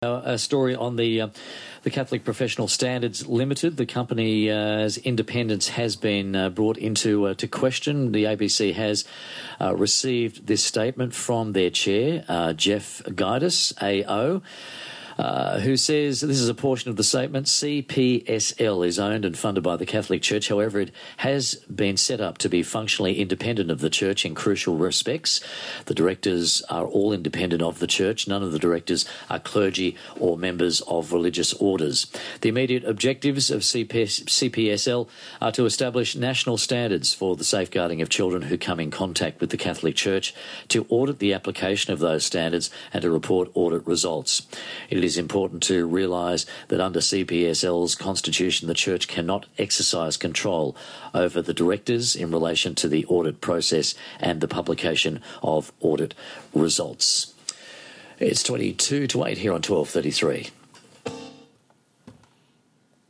A story on the Catholic Professional Standards Limited. The company's independence has been brought into to question. The ABC has received this statement from their chair, Jeff Guidus, AO, who says, this is a portion of the statement, CPSL is owned and funded by the Catholic Church. However, it has been set up to be functionally independent of the Church in crucial respects. The directors are all independent of the Church. None of the directors are clergy or members of religious orders. The immediate objectives of CPSL are to establish national standards for the safeguarding of children who come in contact with the Catholic Church, to audit the application of those standards and to report audit results. It is important to realise that under CPSL's constitution, the Church cannot exercise control over the directors in relation to the audit process and the publication of audit results. It's 22 to 8 here on 12:33.